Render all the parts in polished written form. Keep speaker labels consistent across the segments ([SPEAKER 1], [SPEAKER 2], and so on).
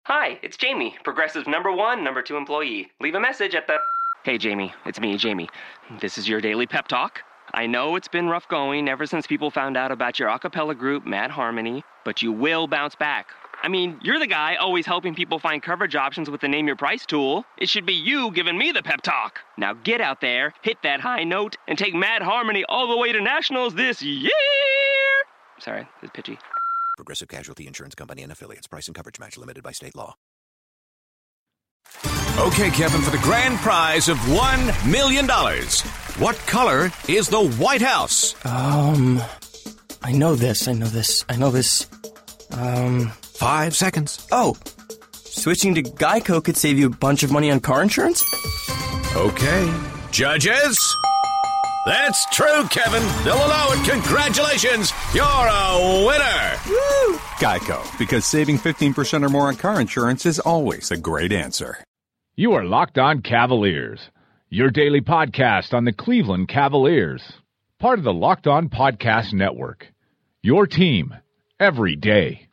[SPEAKER 1] Hi, it's Jamie, Progressive's #1, #2 employee. Leave a message at the... Hey, Jamie, it's me, Jamie. This is your daily pep talk. I know it's been rough going ever since people found out about your a cappella group, Mad Harmony, but you will bounce back. I mean, you're the guy always helping people find coverage options with the Name Your Price tool. It should be you giving me the pep talk. Now get out there, hit that high note, and take Mad Harmony all the way to nationals this year! Sorry, it's pitchy.
[SPEAKER 2] Progressive Casualty Insurance Company and Affiliates. Price and coverage match limited by state law.
[SPEAKER 3] Okay, Kevin, for the grand prize of $1 million. What color is the White House?
[SPEAKER 4] I know this.
[SPEAKER 3] 5 seconds.
[SPEAKER 4] Oh, switching to Geico could save you a bunch of money on car insurance?
[SPEAKER 3] Okay. Judges? That's true, Kevin. They'll allow it. Congratulations. You're a winner.
[SPEAKER 5] Woo! Geico, because saving 15% or more on car insurance is always a great answer.
[SPEAKER 6] You are Locked On Cavaliers, your daily podcast on the Cleveland Cavaliers. Part of the Locked On Podcast Network. Your team every day.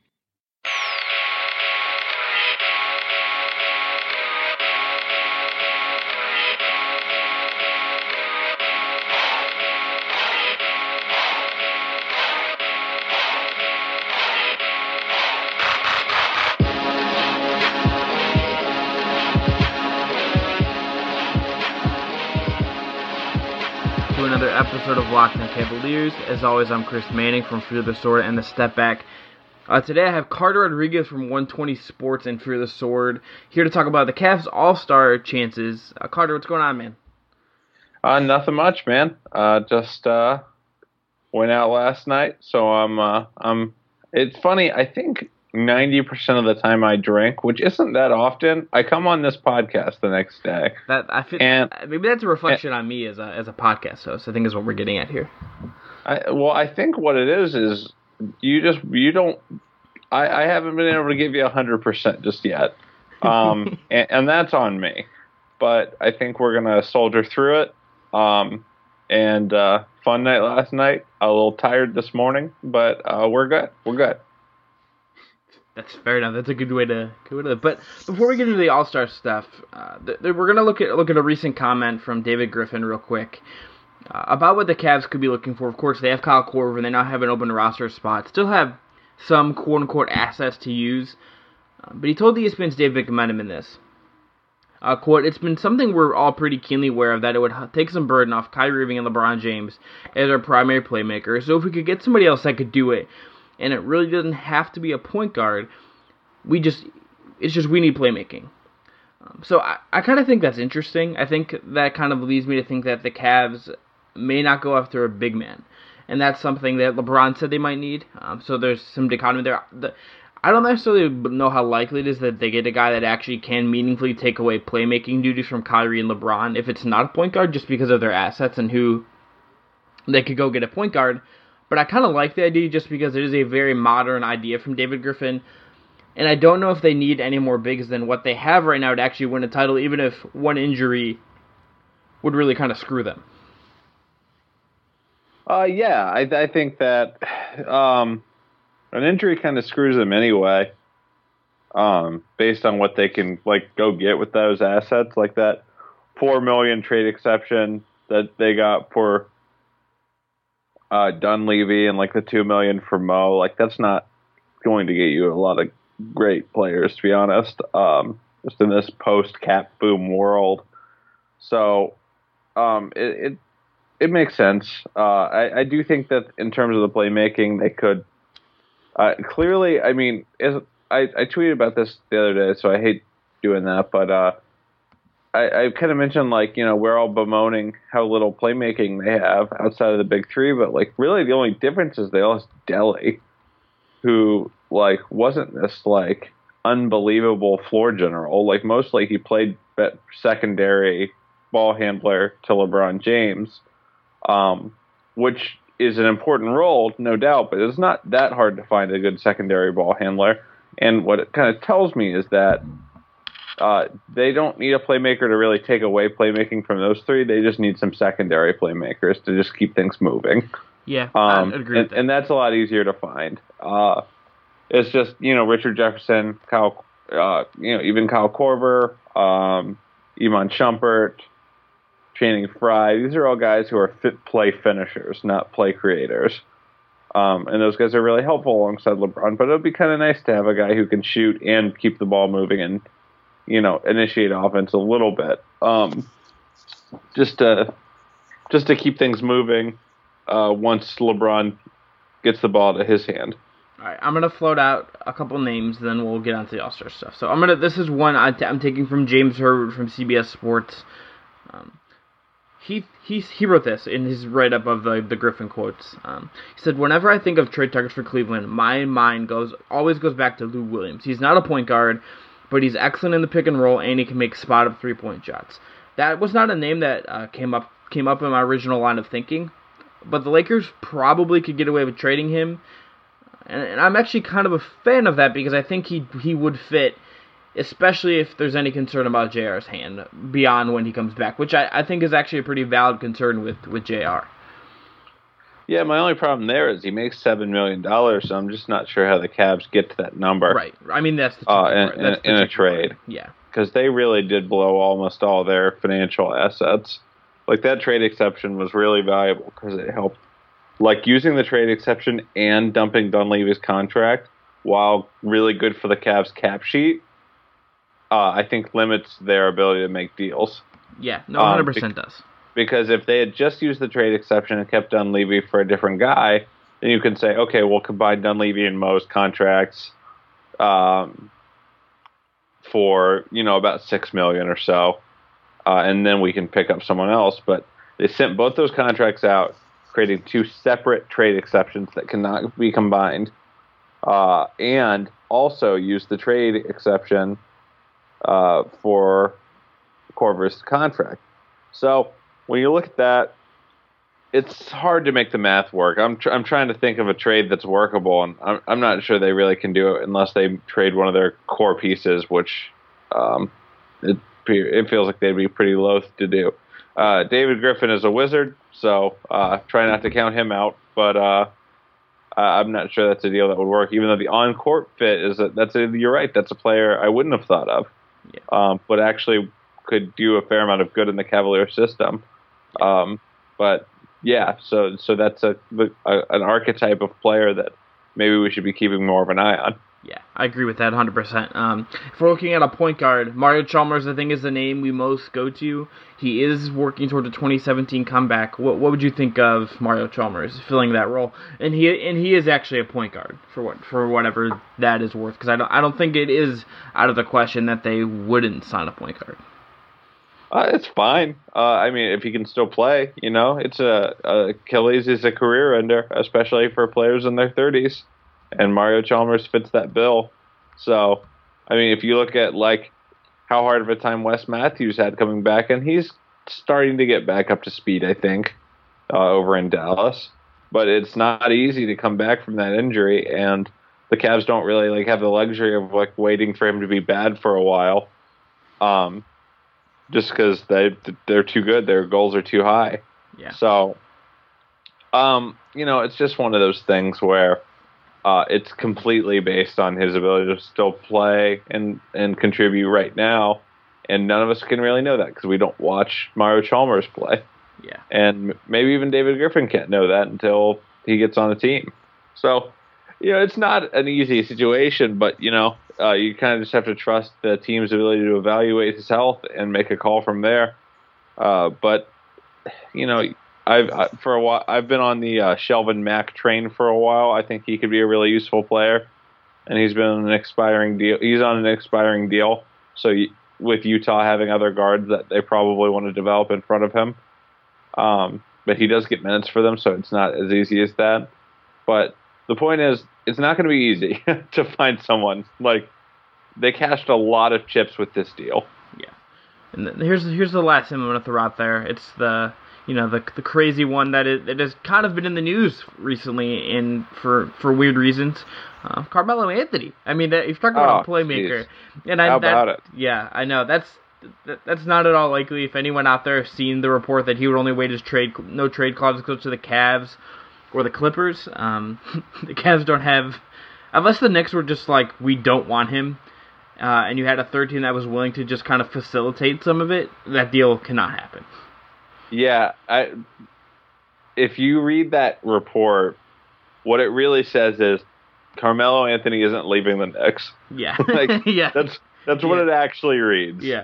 [SPEAKER 7] Another episode of Locked On Cavaliers. As always, I'm Chris Manning from Fear the Sword and the Step Back. Today I have Carter Rodriguez from 120 Sports and Fear the Sword here to talk about the Cavs All-Star chances. Carter, what's going on, man?
[SPEAKER 8] Nothing much, man. Just went out last night, so I'm. It's funny. I think 90% of the time I drink, which isn't that often, I come on this podcast the next day.
[SPEAKER 7] Maybe that's a reflection on me as a podcast host. I think is what we're getting at here.
[SPEAKER 8] I think what it is you don't. I haven't been able to give you 100% just yet, and that's on me. But I think we're gonna soldier through it. And fun night last night. A little tired this morning, but we're good. We're good.
[SPEAKER 7] That's fair enough. That's a good way to. But before we get into the All-Star stuff, we're gonna look at a recent comment from David Griffin real quick about what the Cavs could be looking for. Of course, they have Kyle Korver, and they now have an open roster spot. Still have some quote-unquote assets to use, but he told ESPN's Dave McMenamin in this. Quote, "It's been something we're all pretty keenly aware of, that it would take some burden off Kyrie Irving and LeBron James as our primary playmakers. So if we could get somebody else that could do it, and it really doesn't have to be a point guard, we need playmaking." So I kind of think that's interesting. I think that kind of leads me to think that the Cavs may not go after a big man, and that's something that LeBron said they might need. So there's some dichotomy there. I don't necessarily know how likely it is that they get a guy that actually can meaningfully take away playmaking duties from Kyrie and LeBron if it's not a point guard, just because of their assets and who they could go get a point guard. But I kind of like the idea just because it is a very modern idea from David Griffin. And I don't know if they need any more bigs than what they have right now to actually win a title, even if one injury would really kind of screw them.
[SPEAKER 8] I think that an injury kind of screws them anyway, based on what they can go get with those assets, like that $4 million trade exception that they got for Dunleavy and the $2 million for Mo. That's not going to get you a lot of great players, to be honest, just in this post-cap boom world. So it makes sense. I do think that in terms of the playmaking, they could clearly. I mean, I tweeted about this the other day, so I hate doing that, but I kind of mentioned, we're all bemoaning how little playmaking they have outside of the big three, but, really the only difference is they lost Delly, who, wasn't this, unbelievable floor general. Mostly he played secondary ball handler to LeBron James, which is an important role, no doubt, but it's not that hard to find a good secondary ball handler. And what it kind of tells me is that they don't need a playmaker to really take away playmaking from those three. They just need some secondary playmakers to just keep things moving.
[SPEAKER 7] Yeah, I agree with that.
[SPEAKER 8] And that's a lot easier to find. It's just, Richard Jefferson, Kyle even Kyle Korver, Iman Shumpert, Channing Frye. These are all guys who are fit play finishers, not play creators. And those guys are really helpful alongside LeBron. But it would be kind of nice to have a guy who can shoot and keep the ball moving and, initiate offense a little bit. Just to keep things moving once LeBron gets the ball to his hand.
[SPEAKER 7] All right, I'm gonna float out a couple names, then we'll get onto the All-Star stuff. So this is one I'm taking from James Herbert from CBS Sports. He wrote this in his write-up of the Griffin quotes. He said, "Whenever I think of trade targets for Cleveland, my mind always goes back to Lou Williams. He's not a point guard, but he's excellent in the pick and roll, and he can make spot-up three-point shots." That was not a name that came up in my original line of thinking, but the Lakers probably could get away with trading him. And I'm actually kind of a fan of that because I think he would fit, especially if there's any concern about JR's hand beyond when he comes back, which I think is actually a pretty valid concern with JR.
[SPEAKER 8] Yeah, my only problem there is he makes $7 million, so I'm just not sure how the Cavs get to that number.
[SPEAKER 7] Right. I mean, that's the tricky part.
[SPEAKER 8] In a trade.
[SPEAKER 7] Part. Yeah.
[SPEAKER 8] Because they really did blow almost all their financial assets. Like, that trade exception was really valuable because it helped. Like, using the trade exception and dumping Dunleavy's contract, while really good for the Cavs cap sheet, I think limits their ability to make deals.
[SPEAKER 7] Yeah, no, 100% does.
[SPEAKER 8] Because if they had just used the trade exception and kept Dunleavy for a different guy, then you can say, okay, we'll combine Dunleavy and Mo's contracts for, about $6 million or so, and then we can pick up someone else. But they sent both those contracts out, creating two separate trade exceptions that cannot be combined, and also used the trade exception for Korver's contract. So when you look at that, it's hard to make the math work. I'm trying to think of a trade that's workable, and I'm not sure they really can do it unless they trade one of their core pieces, which it feels like they'd be pretty loath to do. David Griffin is a wizard, so try not to count him out. But I'm not sure that's a deal that would work, even though the on-court fit you're right, that's a player I wouldn't have thought of, but actually could do a fair amount of good in the Cavaliers system. But yeah, so that's an archetype of player that maybe we should be keeping more of an eye on.
[SPEAKER 7] Yeah, I agree with that 100%. If we're looking at a point guard, Mario Chalmers, I think, is the name we most go to. He is working toward a 2017 comeback. What would you think of Mario Chalmers filling that role? And he is actually a point guard for whatever that is worth. Because I don't think it is out of the question that they wouldn't sign a point guard.
[SPEAKER 8] It's fine. I mean, if he can still play, it's Achilles is a career ender, especially for players in their 30s. And Mario Chalmers fits that bill. So, I mean, if you look at, how hard of a time Wes Matthews had coming back, and he's starting to get back up to speed, I think, over in Dallas. But it's not easy to come back from that injury, and the Cavs don't really, have the luxury of, waiting for him to be bad for a while. Just because they're too good. Their goals are too high.
[SPEAKER 7] Yeah.
[SPEAKER 8] So, it's just one of those things where it's completely based on his ability to still play and contribute right now, and none of us can really know that because we don't watch Mario Chalmers play.
[SPEAKER 7] Yeah.
[SPEAKER 8] And maybe even David Griffin can't know that until he gets on the team. So, it's not an easy situation, but, you kind of just have to trust the team's ability to evaluate his health and make a call from there. But, for a while, I've been on the Shelvin Mack train for a while. I think he could be a really useful player, and he's been on an expiring deal. He's on an expiring deal, so with Utah having other guards that they probably want to develop in front of him, but he does get minutes for them, so it's not as easy as that. But the point is, it's not going to be easy to find someone. They cashed a lot of chips with this deal.
[SPEAKER 7] Yeah, and here's the last thing I'm going to throw out there. It's the crazy one that has kind of been in the news recently for weird reasons. Carmelo Anthony. I mean, you're talking about a playmaker.
[SPEAKER 8] Geez.
[SPEAKER 7] And
[SPEAKER 8] how about it?
[SPEAKER 7] Yeah, I know. That's not at all likely. If anyone out there has seen the report that he would only wait his no trade clause goes to the Cavs or the Clippers, the Cavs don't have, unless the Knicks were just we don't want him, and you had a third team that was willing to just kind of facilitate some of it, that deal cannot happen.
[SPEAKER 8] Yeah, if you read that report, what it really says is Carmelo Anthony isn't leaving the Knicks.
[SPEAKER 7] Yeah.
[SPEAKER 8] Yeah. That's what it actually reads.
[SPEAKER 7] Yeah.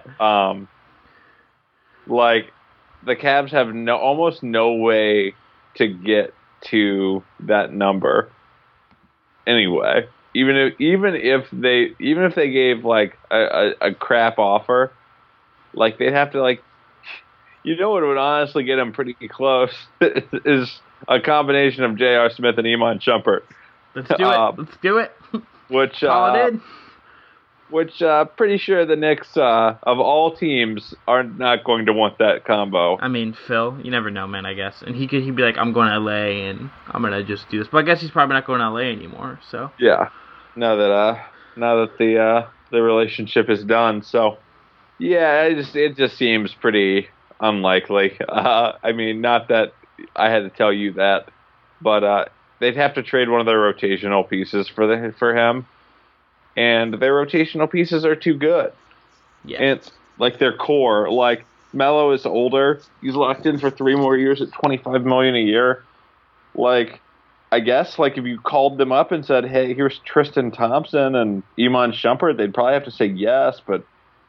[SPEAKER 8] Like, the Cavs have almost no way to get to that number anyway. Even if they gave like a crap offer, like they'd have to like, what would honestly get them pretty close is a combination of J.R. Smith and Iman Shumpert.
[SPEAKER 7] Let's do it. Let's do it.
[SPEAKER 8] Which
[SPEAKER 7] call it in.
[SPEAKER 8] Which pretty sure the Knicks of all teams are not going to want that combo.
[SPEAKER 7] I mean, Phil, you never know, man. I guess, and he'd be like, I'm going to LA and I'm gonna just do this. But I guess he's probably not going to LA anymore. So
[SPEAKER 8] yeah. Now that the relationship is done, so yeah, it just seems pretty unlikely. I mean, not that I had to tell you that, but they'd have to trade one of their rotational pieces for him, and their rotational pieces are too good.
[SPEAKER 7] Yeah,
[SPEAKER 8] and it's like their core. Like Melo is older; he's locked in for 3 more years at $25 million a year. Like, I guess, like, if you called them up and said, hey, here's Tristan Thompson and Iman Shumpert, they'd probably have to say yes, but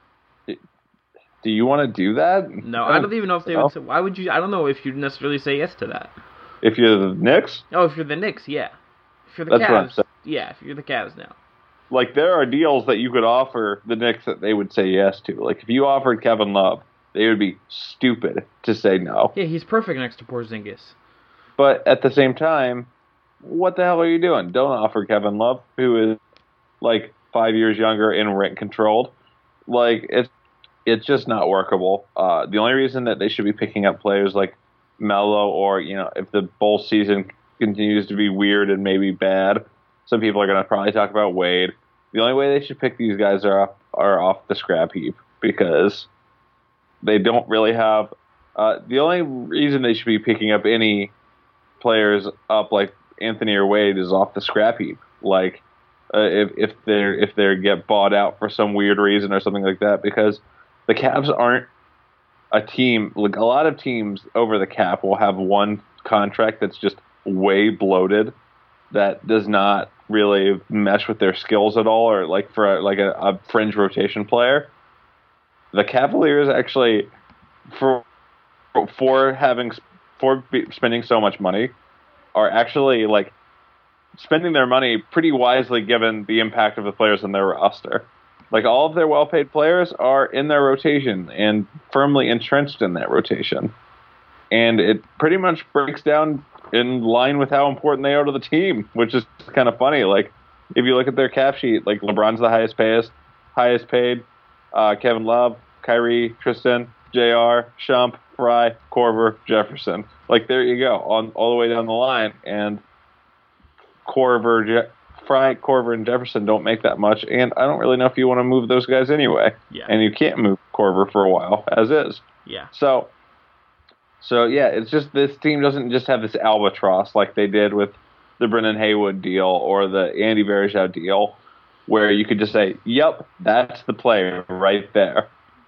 [SPEAKER 8] do you want to do that?
[SPEAKER 7] No, I don't even know if they would say, why would you, I don't know if you'd necessarily say yes to that.
[SPEAKER 8] If you're the Knicks?
[SPEAKER 7] Oh, if you're the Knicks, yeah. If you're the
[SPEAKER 8] That's
[SPEAKER 7] Cavs,
[SPEAKER 8] what I'm saying.
[SPEAKER 7] Yeah, if you're the Cavs now.
[SPEAKER 8] Like, there are deals that you could offer the Knicks that they would say yes to. Like, if you offered Kevin Love, they would be stupid to say no.
[SPEAKER 7] Yeah, he's perfect next to Porzingis.
[SPEAKER 8] But at the same time, what the hell are you doing? Don't offer Kevin Love, who is like 5 years younger and rent controlled. Like, it's just not workable. The only reason that they should be picking up players like Melo, or if the bowl season continues to be weird and maybe bad, some people are going to probably talk about Wade. The only way they should pick these guys are off the scrap heap, because they don't really have. The only reason they should be picking up any players up like Anthony or Wade is off the scrap heap. Like, if they get bought out for some weird reason or something like that, because the Cavs aren't a team. Like, a lot of teams over the cap will have one contract that's just way bloated, that does not really mesh with their skills at all, or like for a fringe rotation player. The Cavaliers actually, for spending so much money, are actually like spending their money pretty wisely given the impact of the players in their roster. Like, all of their well-paid players are in their rotation and firmly entrenched in that rotation. And it pretty much breaks down in line with how important they are to the team, which is kind of funny. Like, if you look at their cap sheet, like, LeBron's the highest paid, Kevin Love, Kyrie, Tristan, JR, Shump, Fry, Korver, Jefferson. Like, there you go, all the way down the line. And Fry, Korver, and Jefferson don't make that much, and I don't really know if you want to move those guys anyway.
[SPEAKER 7] Yeah.
[SPEAKER 8] And you can't move Korver for a while, as is.
[SPEAKER 7] Yeah.
[SPEAKER 8] So yeah, it's just this team doesn't just have this albatross like they did with the Brennan Haywood deal or the Andy Varejao deal, where you could just say, yep, that's the player right there.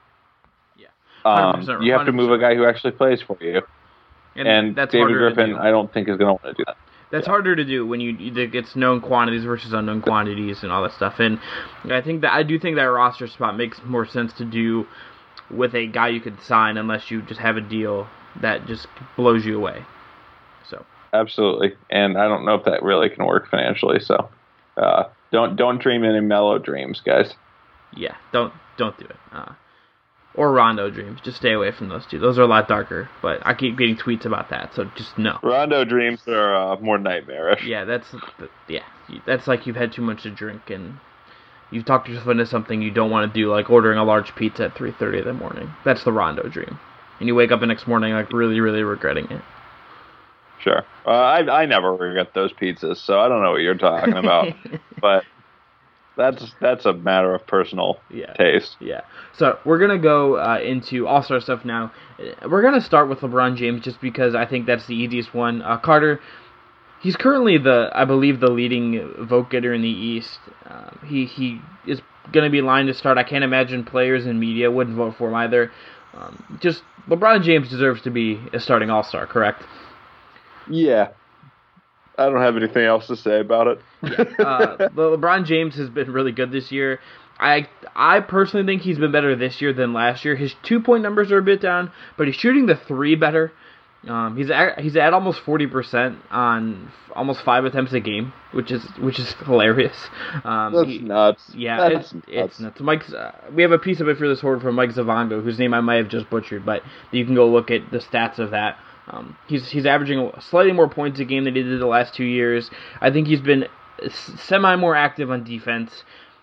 [SPEAKER 7] Yeah.
[SPEAKER 8] You have to move a guy who actually plays for you. And
[SPEAKER 7] that's
[SPEAKER 8] David Griffin, I don't think, is going to want to do that.
[SPEAKER 7] That's harder to do when it's known quantities versus unknown quantities and all that stuff. And I do think that roster spot makes more sense to do with a guy you could sign, unless you just have a deal that just blows you away. So
[SPEAKER 8] absolutely, and I don't know if that really can work financially. So don't dream any Melo dreams, guys.
[SPEAKER 7] Yeah, don't do it. Or Rondo dreams. Just stay away from those two. Those are a lot darker, but I keep getting tweets about that, so just no.
[SPEAKER 8] Rondo dreams are more nightmarish.
[SPEAKER 7] Yeah, that's like you've had too much to drink and you've talked yourself into something you don't want to do, like ordering a large pizza at 3:30 in the morning. That's the Rondo dream. And you wake up the next morning like really, really regretting it.
[SPEAKER 8] Sure. I never regret those pizzas, so I don't know what you're talking about. But that's a matter of personal taste.
[SPEAKER 7] Yeah. So we're going to go into All-Star stuff now. We're going to start with LeBron James just because I think that's the easiest one. Carter, He's currently I believe, the leading vote getter in the East. He is going to be lined to start. I can't imagine players and media wouldn't vote for him either. Just LeBron James deserves to be a starting All-Star, correct?
[SPEAKER 8] Yeah. I don't have anything else to say about it.
[SPEAKER 7] LeBron James has been really good this year. I personally think he's been better this year than last year. His 2-point numbers are a bit down, but he's shooting the 3 better. He's at almost 40% on almost 5 attempts a game, which is hilarious.
[SPEAKER 8] That's nuts.
[SPEAKER 7] Yeah, it's nuts. Mike's. We have a piece of it for this order from Mike Zavongo, whose name I might have just butchered, but you can go look at the stats of that. He's averaging slightly more points a game than he did the last 2 years. I think he's been semi more active on defense.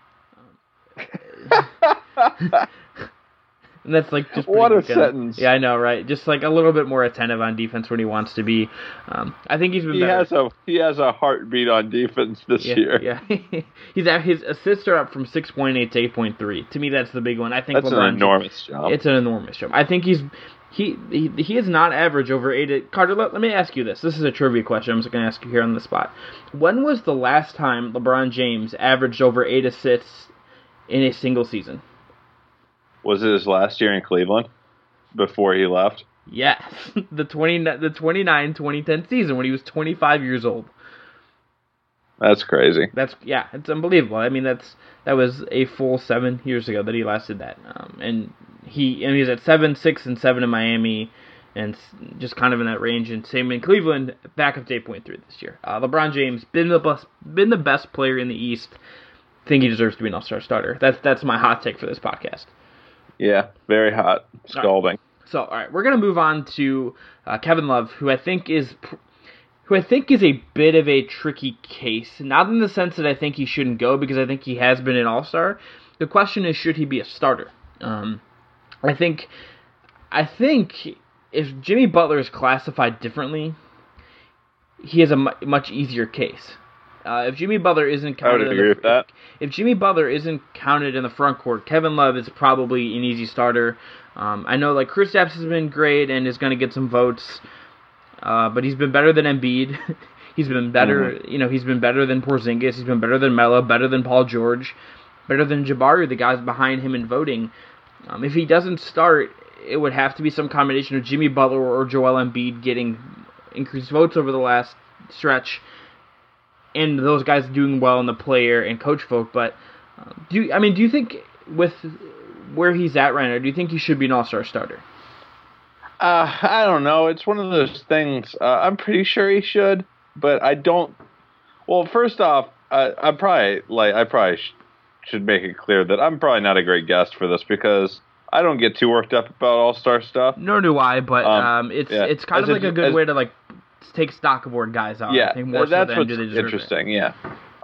[SPEAKER 7] And that's like just
[SPEAKER 8] what a
[SPEAKER 7] good.
[SPEAKER 8] sentence.
[SPEAKER 7] Yeah, I know, right? Just like a little bit more attentive on defense when he wants to be. I think he's been better.
[SPEAKER 8] He has a heartbeat on defense this year.
[SPEAKER 7] Yeah, his assists are up from 6.8 to 8.3. To me, that's the big one. I think
[SPEAKER 8] that's an enormous jump.
[SPEAKER 7] It's an enormous jump. I think he is not average over 8. Carter, let me ask you this. This is a trivia question. I'm just going to ask you here on the spot. When was the last time LeBron James averaged over 8 assists in a single season?
[SPEAKER 8] Was it his last year in Cleveland before he left?
[SPEAKER 7] Yes, the 2010 season when he was 25 years old.
[SPEAKER 8] That's crazy.
[SPEAKER 7] It's unbelievable. I mean, that was a full 7 years ago that he last did that. And he's at 7, 6, and 7 in Miami, and just kind of in that range. And same in Cleveland, back up to 8.3 this year. LeBron James been the best player in the East. Think he deserves to be an All-Star starter. That's my hot take for this podcast.
[SPEAKER 8] Yeah, very hot. Scalding.
[SPEAKER 7] So, all right, we're going to move on to Kevin Love, who I think is a bit of a tricky case. Not in the sense that I think he shouldn't go, because I think he has been an all-star. The question is, should he be a starter? I think if Jimmy Butler is classified differently, he has a much easier case. If Jimmy Butler isn't counted,
[SPEAKER 8] I would agree with that.
[SPEAKER 7] If Jimmy Butler isn't counted in the front court, Kevin Love is probably an easy starter. I know like Kristaps has been great and is going to get some votes, but he's been better than Embiid. He's been better, he's been better than Porzingis. He's been better than Melo, better than Paul George, better than Jabari, the guys behind him in voting. If he doesn't start, it would have to be some combination of Jimmy Butler or Joel Embiid getting increased votes over the last stretch, and those guys doing well in the player and coach vote. But do you think with where he's at right now, do you think he should be an all-star starter?
[SPEAKER 8] I don't know. It's one of those things. I'm pretty sure he should, but I don't. Well, first off, I probably should make it clear that I'm probably not a great guest for this, because I don't get too worked up about all-star stuff.
[SPEAKER 7] Nor do I, but it's kind of like a good way to like take stock of where guys are.
[SPEAKER 8] Yeah,
[SPEAKER 7] I think more
[SPEAKER 8] that's
[SPEAKER 7] so
[SPEAKER 8] what's interesting. Yeah,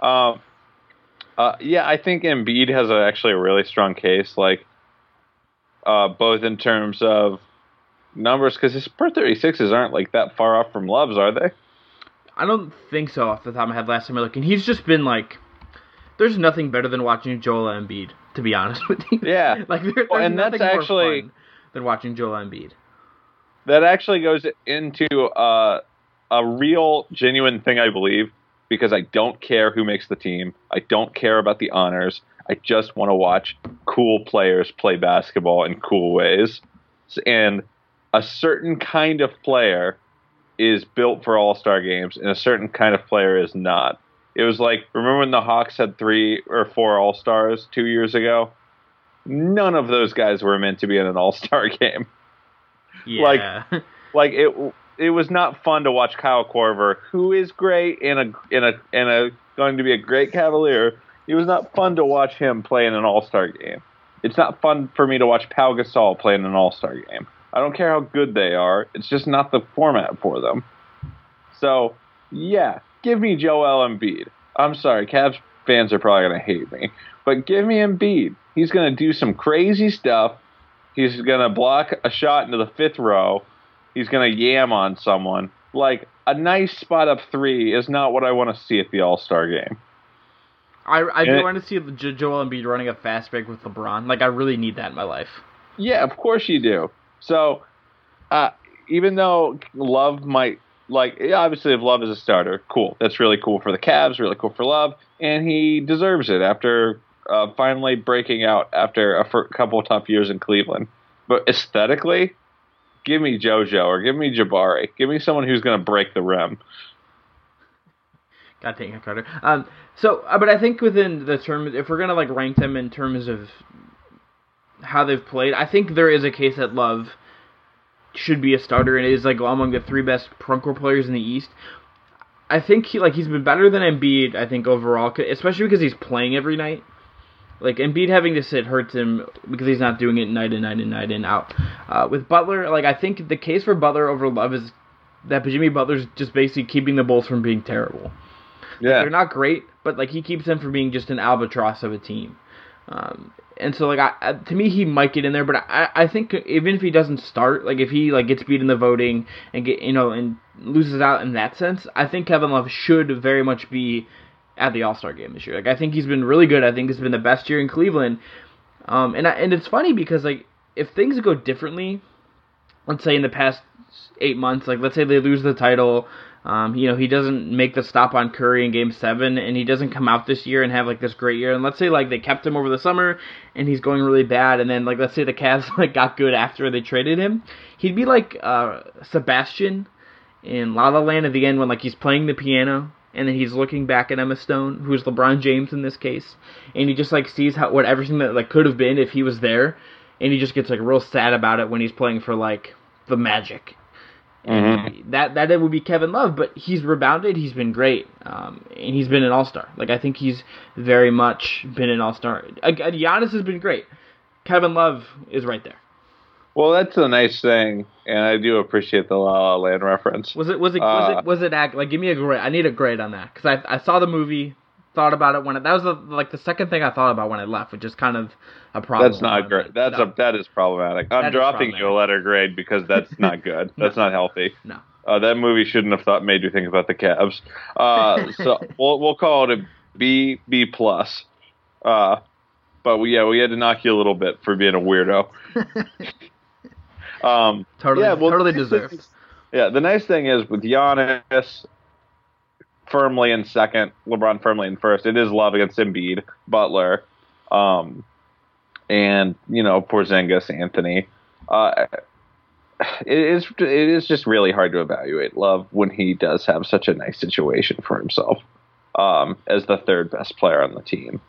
[SPEAKER 8] I think Embiid has actually a really strong case, like both in terms of numbers, because his per 36s aren't like that far off from Love's, are they?
[SPEAKER 7] I don't think so off the top of my head. Last time I looked, and he's just been like, there's nothing better than watching Joel Embiid, to be honest with you.
[SPEAKER 8] Yeah,
[SPEAKER 7] like there's
[SPEAKER 8] and
[SPEAKER 7] nothing
[SPEAKER 8] that's actually
[SPEAKER 7] more fun than watching Joel Embiid.
[SPEAKER 8] That actually goes into a real, genuine thing, I believe, because I don't care who makes the team. I don't care about the honors. I just want to watch cool players play basketball in cool ways. And a certain kind of player is built for all-star games, and a certain kind of player is not. It was like, remember when the Hawks had 3 or 4 all-stars 2 years ago? None of those guys were meant to be in an all-star game.
[SPEAKER 7] Yeah.
[SPEAKER 8] Like it was not fun to watch Kyle Korver, who is great and going to be a great Cavalier. It was not fun to watch him play in an all-star game. It's not fun for me to watch Pau Gasol play in an all-star game. I don't care how good they are. It's just not the format for them. So, yeah, give me Joel Embiid. I'm sorry, Cavs fans are probably going to hate me. But give me Embiid. He's going to do some crazy stuff. He's going to block a shot into the 5th row. He's going to yam on someone. Like, a nice spot up 3 is not what I want to see at the All-Star game.
[SPEAKER 7] I do want to see Joel Embiid running a fast break with LeBron. Like, I really need that in my life.
[SPEAKER 8] Yeah, of course you do. So, even though Love might like, obviously, if Love is a starter, cool. That's really cool for the Cavs, really cool for Love, and he deserves it after finally breaking out after a couple of tough years in Cleveland. But aesthetically, give me JoJo or give me Jabari. Give me someone who's going to break the rim.
[SPEAKER 7] God dang it, Carter. But I think within the term, if we're going to like rank them in terms of how they've played, I think there is a case that Love should be a starter and is like among the 3 best front court players in the East. I think he's been better than Embiid, I think, overall, especially because he's playing every night. Like, Embiid having to sit hurts him because he's not doing it night in, night in, night in, out. With Butler, like, I think the case for Butler over Love is that Jimmy Butler's just basically keeping the Bulls from being terrible.
[SPEAKER 8] Yeah.
[SPEAKER 7] Like, they're not great, but, like, he keeps them from being just an albatross of a team. And so, like, to me, he might get in there, but I think even if he doesn't start, like, if he, like, gets beat in the voting and and loses out in that sense, I think Kevin Love should very much be at the All-Star game this year. Like, I think he's been really good. I think it's been the best year in Cleveland. And it's funny because, like, if things go differently, let's say in the past 8 months, like, let's say they lose the title, he doesn't make the stop on Curry in Game 7, and he doesn't come out this year and have, like, this great year. And let's say, like, they kept him over the summer, and he's going really bad, and then, like, let's say the Cavs, like, got good after they traded him. He'd be like Sebastian in La La Land at the end when, like, he's playing the piano, and then he's looking back at Emma Stone, who's LeBron James in this case, and he just, like, sees what everything that, like, could have been if he was there, and he just gets, like, real sad about it when he's playing for, like, the Magic. Mm-hmm. That it would be Kevin Love, but he's rebounded, he's been great, and he's been an all-star. Like, I think he's very much been an all-star. Giannis has been great. Kevin Love is right there.
[SPEAKER 8] Well, that's a nice thing, and I do appreciate the La La Land reference.
[SPEAKER 7] Was it like, give me a grade? I need a grade on that because I saw the movie, thought about it that was the second thing I thought about when I left, which is kind of a problem.
[SPEAKER 8] That's not great. That is problematic. I'm dropping you a letter grade because that's not good. That's not healthy.
[SPEAKER 7] No.
[SPEAKER 8] That movie shouldn't have made you think about the Cavs. So we'll call it a B plus. But we had to knock you a little bit for being a weirdo.
[SPEAKER 7] Totally deserved.
[SPEAKER 8] Yeah, the nice thing is with Giannis firmly in second, LeBron firmly in first, it is Love against Embiid, Butler, and Porzingis, Anthony. It is just really hard to evaluate Love when he does have such a nice situation for himself as the 3rd best player on the team.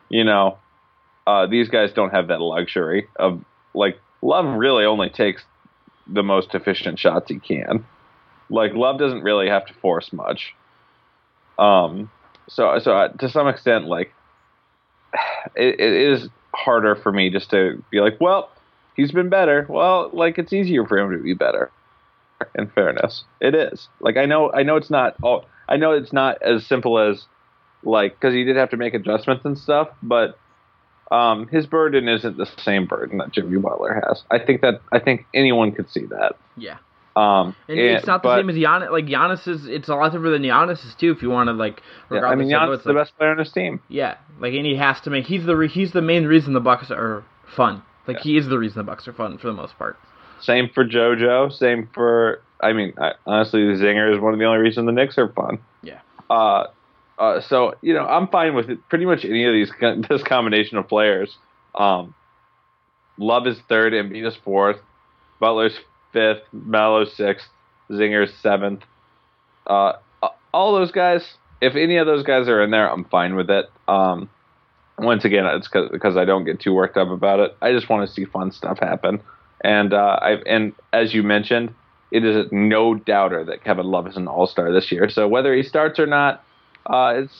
[SPEAKER 8] These guys don't have that luxury of, like, Love really only takes the most efficient shots he can. Like, Love doesn't really have to force much. So to some extent, like, it is harder for me just to be like, well, he's been better. Well, like, it's easier for him to be better. In fairness, it is. Like, I know it's not. I know it's not as simple as, like, because he did have to make adjustments and stuff, but. His burden isn't the same burden that Jimmy Butler has. I think anyone could see that.
[SPEAKER 7] Yeah. It's not the same as Giannis. Like, Giannis it's a lot different than Giannis's too. If you want to, like, regardless.
[SPEAKER 8] Yeah, Giannis is the best player on his team.
[SPEAKER 7] Yeah, like, and he has to make. He's the main reason the Bucks are fun. Like, he is the reason the Bucks are fun for the most part.
[SPEAKER 8] Same for JoJo. Same for. Honestly, the Zinger is one of the only reasons the Knicks are fun.
[SPEAKER 7] Yeah.
[SPEAKER 8] So, I'm fine with it. Pretty much any of this combination of players. Love is 3rd, Embiid is 4th, Butler's 5th, Melo's 6th, Zinger's 7th. All those guys, if any of those guys are in there, I'm fine with it. Once again, it's because I don't get too worked up about it. I just want to see fun stuff happen. And as you mentioned, it is no doubter that Kevin Love is an all-star this year. So whether he starts or not, it's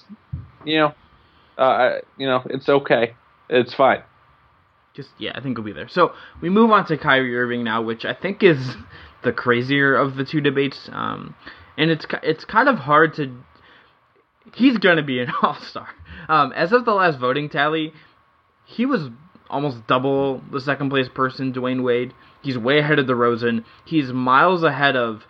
[SPEAKER 8] okay. It's fine.
[SPEAKER 7] I think we'll be there. So we move on to Kyrie Irving now, which I think is the crazier of the two debates. And it's kind of hard to. He's going to be an all-star. As of the last voting tally, he was almost double the second place person, Dwayne Wade. He's way ahead of DeRozan. He's miles ahead of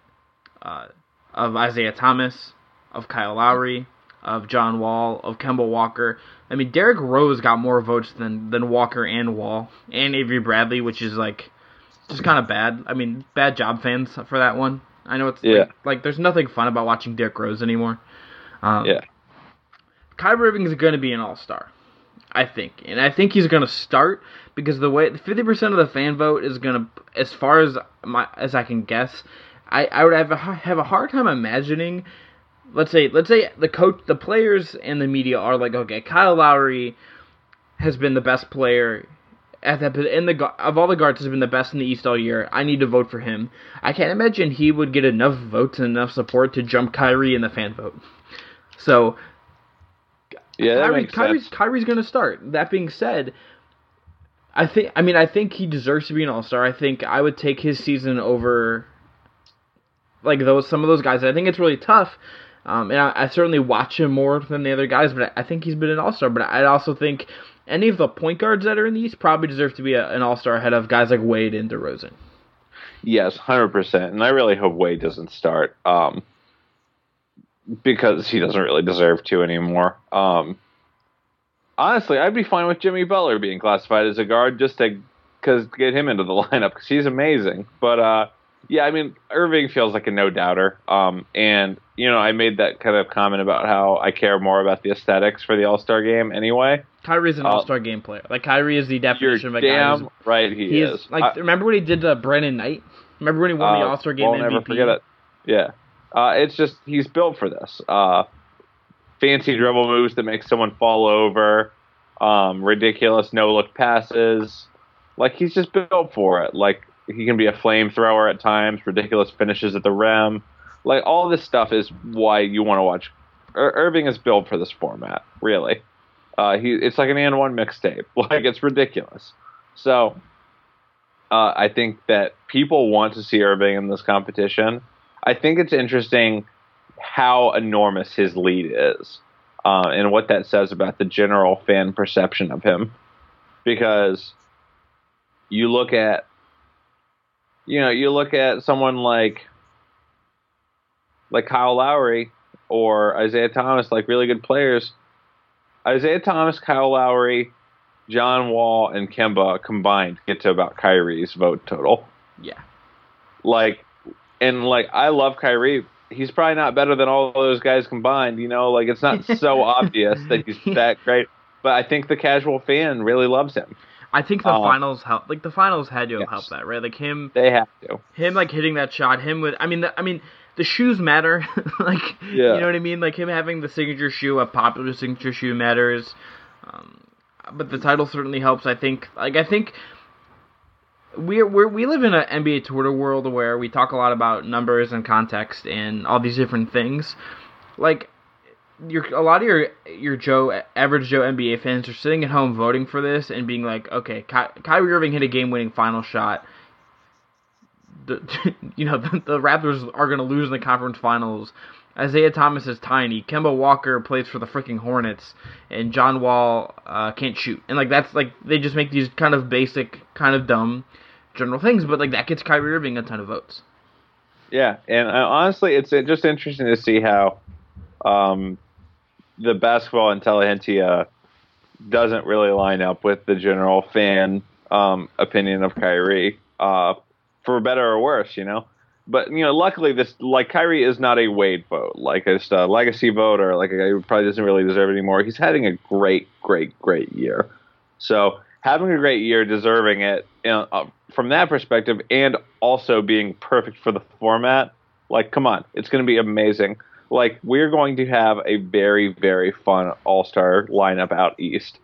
[SPEAKER 7] Isaiah Thomas, of Kyle Lowry, of John Wall, of Kemba Walker. I mean, Derrick Rose got more votes than Walker and Wall, and Avery Bradley, which is, like, just kind of bad. I mean, bad job, fans, for that one. I know it's
[SPEAKER 8] Yeah.
[SPEAKER 7] like there's nothing fun about watching Derrick Rose anymore.
[SPEAKER 8] Yeah.
[SPEAKER 7] Kyrie Irving is going to be an all-star, I think. And I think he's going to start because the way 50% of the fan vote is going to, as far as I can guess, I would have a hard time imagining. Let's say the players and the media are like, okay, Kyle Lowry has been the best player of all the guards, has been the best in the East all year. I need to vote for him. I can't imagine he would get enough votes and enough support to jump Kyrie in the fan vote. So
[SPEAKER 8] Yeah,
[SPEAKER 7] Kyrie's going to start. That being said, I think he deserves to be an all-star. I think I would take his season over like some of those guys. I think it's really tough. And I certainly watch him more than the other guys, but I think he's been an all-star. But I also think any of the point guards that are in the East probably deserve to be an all-star ahead of guys like Wade and DeRozan.
[SPEAKER 8] Yes, 100%. And I really hope Wade doesn't start because he doesn't really deserve to anymore. Honestly, I'd be fine with Jimmy Butler being classified as a guard just to get him into the lineup because he's amazing. But yeah, I mean, Irving feels like a no-doubter. And, you know, I made that kind of comment about how I care more about the aesthetics for the All-Star game anyway.
[SPEAKER 7] Kyrie's an All-Star game player. Like, Kyrie is the definition of a guy.
[SPEAKER 8] You're damn right he is.
[SPEAKER 7] Like, remember when he did Brandon Knight? Remember when he won the All-Star game MVP?
[SPEAKER 8] I'll never forget it. Yeah. It's just, he's built for this. Fancy dribble moves that make someone fall over. Ridiculous no-look passes. Like, he's just built for it. Like, he can be a flamethrower at times, ridiculous finishes at the rim. Like, all this stuff is why you want to watch. Irving is built for this format, really. It's like an and one mixtape. Like, it's ridiculous. So, I think that people want to see Irving in this competition. I think it's interesting how enormous his lead is, and what that says about the general fan perception of him. Because you look at someone like Kyle Lowry or Isaiah Thomas, like really good players. Isaiah Thomas, Kyle Lowry, John Wall, and Kemba combined get to about Kyrie's vote total.
[SPEAKER 7] Yeah.
[SPEAKER 8] I love Kyrie. He's probably not better than all those guys combined, you know? Like, it's not so obvious that he's that great. But I think the casual fan really loves him.
[SPEAKER 7] I think the finals help. Like, the finals had to help that, right? Like, him...
[SPEAKER 8] They have to.
[SPEAKER 7] Him, like, hitting that shot. Him with... I mean, the shoes matter. Like,
[SPEAKER 8] yeah.
[SPEAKER 7] You know what I mean? Like, him having the signature shoe, a popular signature shoe matters. But the title certainly helps, I think. Like, I think... We live in an NBA Twitter world where we talk a lot about numbers and context and all these different things. Like, a lot of your average Joe NBA fans are sitting at home voting for this and being like, okay, Kyrie Irving hit a game-winning final shot. The Raptors are going to lose in the conference finals. Isaiah Thomas is tiny. Kemba Walker plays for the freaking Hornets, and John Wall can't shoot. And like that's like they just make these kind of basic, kind of dumb, general things, but like that gets Kyrie Irving a ton of votes.
[SPEAKER 8] Yeah, and honestly, it's just interesting to see how the basketball intelligentsia doesn't really line up with the general fan opinion of Kyrie, for better or worse, you know. But, you know, luckily, Kyrie is not a Wade vote, like just a legacy vote, or like a guy who probably doesn't really deserve it anymore. He's having a great, great, great year. So having a great year, deserving it, you know, from that perspective, and also being perfect for the format, like, come on, it's going to be amazing. Like, we're going to have a very, very fun all-star lineup out east.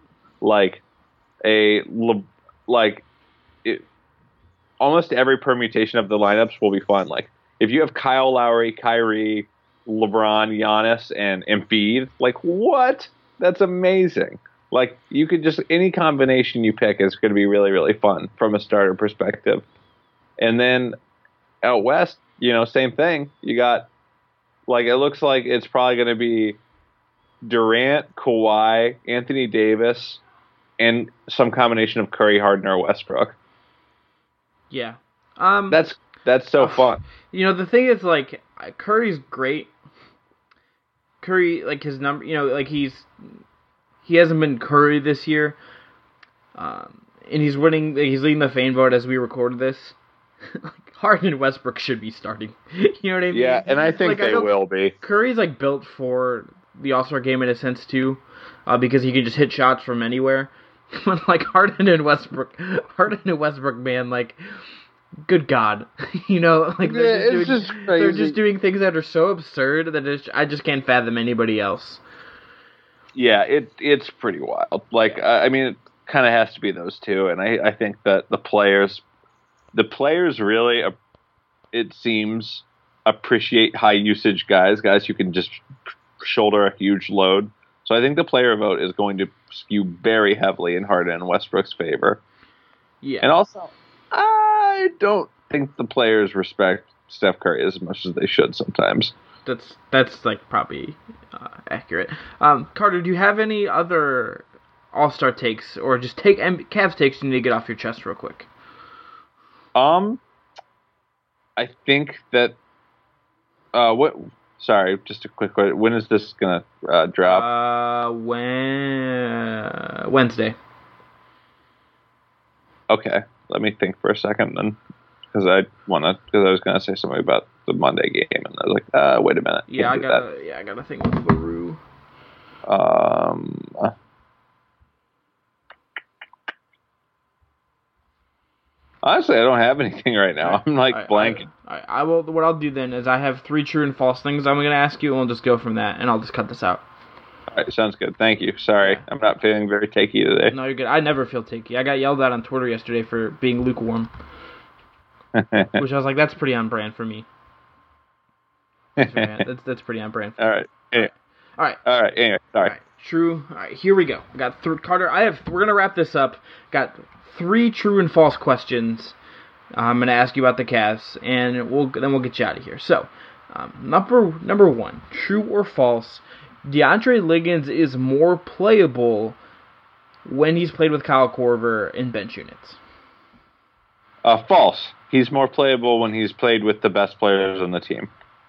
[SPEAKER 8] Almost every permutation of the lineups will be fun. Like, if you have Kyle Lowry, Kyrie, LeBron, Giannis, and Embiid, like, what? That's amazing. Like, you could just, any combination you pick is going to be really, really fun from a starter perspective. And then out west, you know, same thing. You got, like, it looks like it's probably going to be Durant, Kawhi, Anthony Davis, and some combination of Curry, Harden, or Westbrook.
[SPEAKER 7] Yeah.
[SPEAKER 8] That's so fun.
[SPEAKER 7] You know, the thing is, like, Curry's great. Curry, like, his number, you know, like, he hasn't been Curry this year. And he's leading the fan vote as we recorded this. Like, Harden and Westbrook should be starting. You know what I mean?
[SPEAKER 8] Yeah, and I think they will be.
[SPEAKER 7] Curry's like built for the All-Star game in a sense too, because he can just hit shots from anywhere. But like Harden and Westbrook, man, like, good God, you know, like they're just doing things that are so absurd that I just can't fathom anybody else.
[SPEAKER 8] Yeah, it's pretty wild. Like, I mean, it kind of has to be those two, and I think that the players really, it seems, appreciate high usage guys who can just shoulder a huge load. So I think the player vote is going to skew very heavily in Harden and Westbrook's favor.
[SPEAKER 7] Yeah.
[SPEAKER 8] And also, I don't think the players respect Steph Curry as much as they should sometimes.
[SPEAKER 7] That's like probably accurate. Carter, do you have any other All-Star takes, or just Cavs takes you need to get off your chest real quick?
[SPEAKER 8] I think that Sorry, just a quick question. When is this gonna drop?
[SPEAKER 7] Wednesday.
[SPEAKER 8] Okay, let me think for a second then, because I was gonna say something about the Monday game, and I was like, wait a minute.
[SPEAKER 7] I gotta think with LaRue.
[SPEAKER 8] Honestly, I don't have anything right now. I'm like blanking.
[SPEAKER 7] I will. What I'll do then is I have 3 true and false things I'm going to ask you, and we'll just go from that, and I'll just cut this out.
[SPEAKER 8] All right, sounds good. Thank you. Sorry, I'm not feeling very takey today.
[SPEAKER 7] No, you're good. I never feel takey. I got yelled at on Twitter yesterday for being lukewarm, which I was like, that's pretty on brand for me. That's pretty on brand.
[SPEAKER 8] All right. Anyway.
[SPEAKER 7] All right.
[SPEAKER 8] Anyway, sorry.
[SPEAKER 7] All right. True. All right. Here we go. I got Carter. We're gonna wrap this up. Got 3 true and false questions. I'm gonna ask you about the Cavs, and we'll get you out of here. So, number 1, true or false? DeAndre Liggins is more playable when he's played with Kyle Korver in bench units.
[SPEAKER 8] False. He's more playable when he's played with the best players on the team.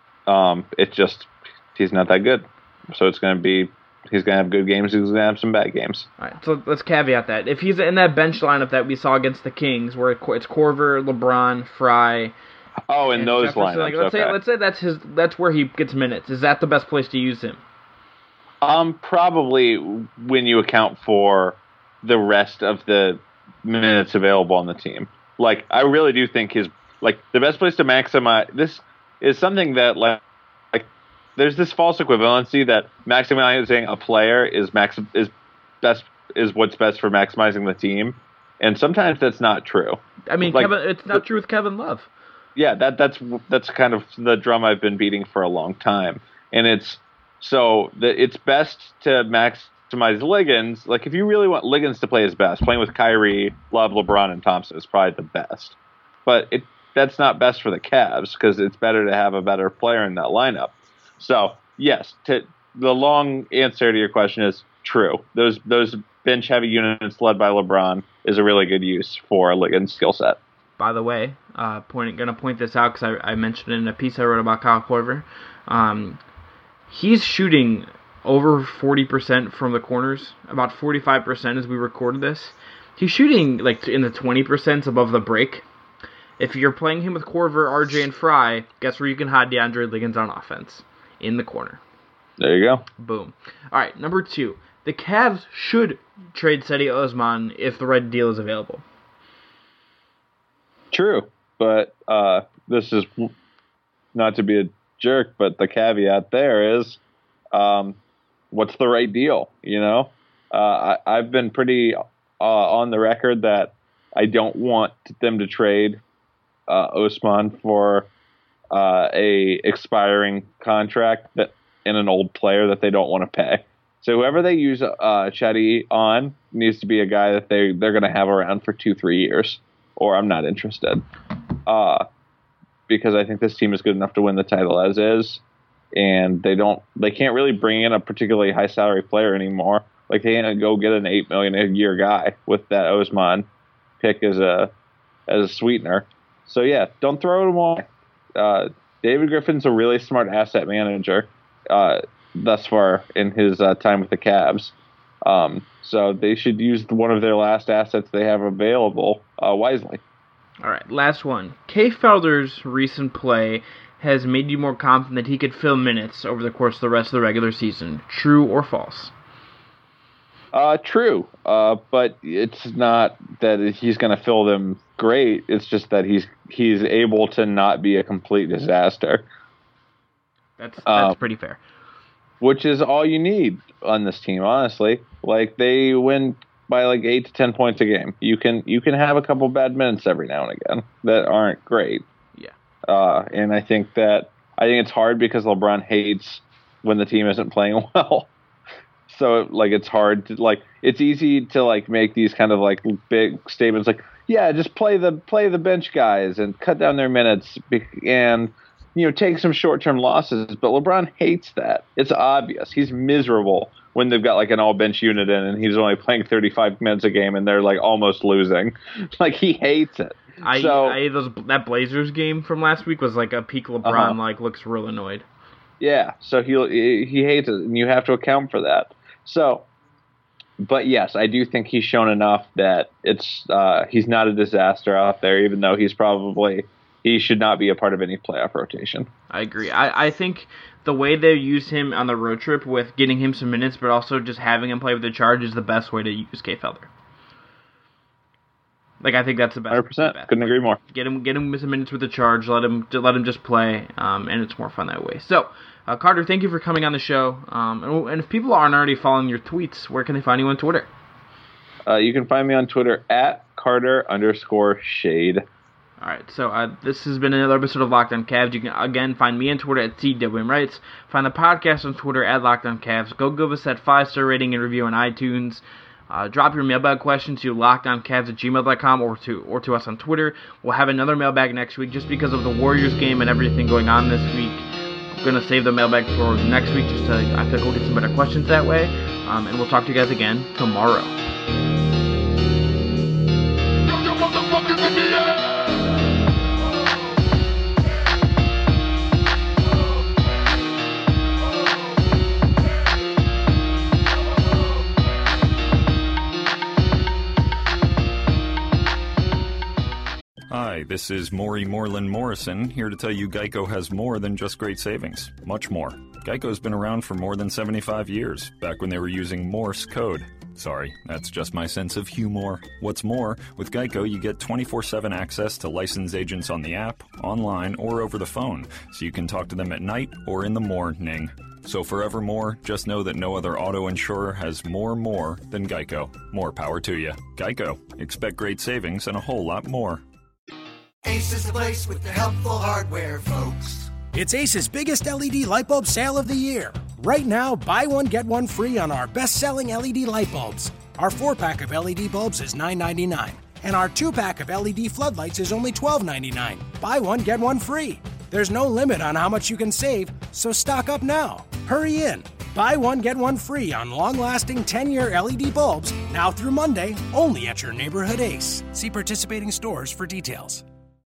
[SPEAKER 8] He's not that good. So he's going to have good games, he's going to have some bad games.
[SPEAKER 7] All right, so let's caveat that. If he's in that bench lineup that we saw against the Kings, where it's Korver, LeBron, Fry...
[SPEAKER 8] Oh, in those
[SPEAKER 7] Jefferson,
[SPEAKER 8] lineups,
[SPEAKER 7] let's say that's where he gets minutes. Is that the best place to use him?
[SPEAKER 8] Probably when you account for the rest of the minutes available on the team. Like, I really do think the best place to maximize this is something that like there's this false equivalency that maximizing a player is what's best for maximizing the team, and sometimes that's not true.
[SPEAKER 7] I mean, it's not true with Kevin Love.
[SPEAKER 8] Yeah, that's kind of the drum I've been beating for a long time, and it's best to maximize Liggins. Like, if you really want Liggins to play his best, playing with Kyrie, Love, LeBron, and Thompson is probably the best. But that's not best for the Cavs, because it's better to have a better player in that lineup. So, yes, the long answer to your question is true. Those bench-heavy units led by LeBron is a really good use for Liggins' skill set.
[SPEAKER 7] By the way, going to point this out because I mentioned it in a piece I wrote about Kyle Korver. He's shooting over 40% from the corners, about 45% as we recorded this. He's shooting like in the 20% above the break. If you're playing him with Korver, RJ, and Fry, guess where you can hide DeAndre Liggins on offense? In the corner.
[SPEAKER 8] There you go.
[SPEAKER 7] Boom. All right, number 2. The Cavs should trade Cedi Osman if the right deal is available.
[SPEAKER 8] True, but this is not to be a jerk, but the caveat there is, what's the right deal? You know, I've been pretty on the record that I don't want them to trade Osman for a expiring contract and an old player that they don't want to pay. So whoever they use Cedi on needs to be a guy that they're going to have around for 2-3 years, or I'm not interested. Because I think this team is good enough to win the title as is, and they can't really bring in a particularly high salary player anymore. Like, they can't go get an $8 million a year guy with that Osman pick as a sweetener. So yeah, don't throw him away. David Griffin's a really smart asset manager thus far in his time with the Cavs. So they should use one of their last assets they have available wisely.
[SPEAKER 7] All right, last one. Kay Felder's recent play has made you more confident that he could fill minutes over the course of the rest of the regular season. True or false?
[SPEAKER 8] True. But it's not that he's going to fill them great. It's just that he's able to not be a complete disaster.
[SPEAKER 7] That's pretty fair.
[SPEAKER 8] Which is all you need on this team, honestly. Like, they win by like 8 to 10 points a game. You can have a couple bad minutes every now and again that aren't great.
[SPEAKER 7] Yeah.
[SPEAKER 8] And I think it's hard because LeBron hates when the team isn't playing well. So like it's hard to like it's easy to like make these kind of like big statements like, yeah, just play the bench guys and cut down their minutes and take some short-term losses, but LeBron hates that. It's obvious. He's miserable when they've got like an all-bench unit in and he's only playing 35 minutes a game and they're like almost losing. Like, he hates it.
[SPEAKER 7] That Blazers game from last week was like a peak LeBron, like looks real annoyed.
[SPEAKER 8] Yeah, so he hates it, and you have to account for that. So, but yes, I do think he's shown enough that he's not a disaster out there, even though he should not be a part of any playoff rotation.
[SPEAKER 7] I agree. I think the way they use him on the road trip with getting him some minutes, but also just having him play with the Charge is the best way to use Kay Felder. Like, I think that's the best.
[SPEAKER 8] 100%. Couldn't agree more.
[SPEAKER 7] Get him some minutes with the Charge. Let him just play, and it's more fun that way. So, Carter, thank you for coming on the show. And if people aren't already following your tweets, where can they find you on Twitter?
[SPEAKER 8] You can find me on Twitter at Carter_Shade.
[SPEAKER 7] All right, so this has been another episode of Locked On Cavs. You can, again, find me on Twitter at CWMWrites. Find the podcast on Twitter at Locked On Cavs. Go give us that 5-star rating and review on iTunes. Drop your mailbag questions to lockedoncavs@gmail.com or to us on Twitter. We'll have another mailbag next week just because of the Warriors game and everything going on this week. I'm going to save the mailbag for next week just I feel like we'll get some better questions that way. And we'll talk to you guys again tomorrow.
[SPEAKER 9] Hi, this is Maury Moreland Morrison, here to tell you Geico has more than just great savings. Much more. Geico's been around for more than 75 years, back when they were using Morse code. Sorry, that's just my sense of humor. What's more, with Geico you get 24/7 access to licensed agents on the app, online, or over the phone, so you can talk to them at night or in the morning. So forevermore, just know that no other auto insurer has more than Geico. More power to you. Geico. Expect great savings and a whole lot more.
[SPEAKER 10] Ace is the place with the helpful hardware, folks.
[SPEAKER 11] It's Ace's biggest LED light bulb sale of the year. Right now, buy one, get one free on our best-selling LED light bulbs. Our 4-pack of LED bulbs is $9.99, and our 2-pack of LED floodlights is only $12.99. Buy one, get one free. There's no limit on how much you can save, so stock up now. Hurry in. Buy one, get one free on long-lasting 10-year LED bulbs now through Monday, only at your neighborhood Ace. See participating stores for details.